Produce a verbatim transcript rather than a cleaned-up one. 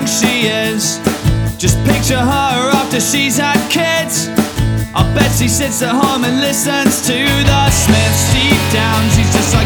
she is. Just picture her after she's had kids. I bet she sits at home and listens to the Smiths. Deep down she's just